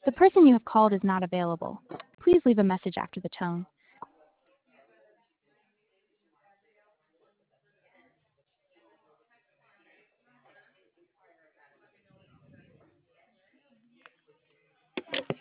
The person you have called is not available. Please leave a message after the tone.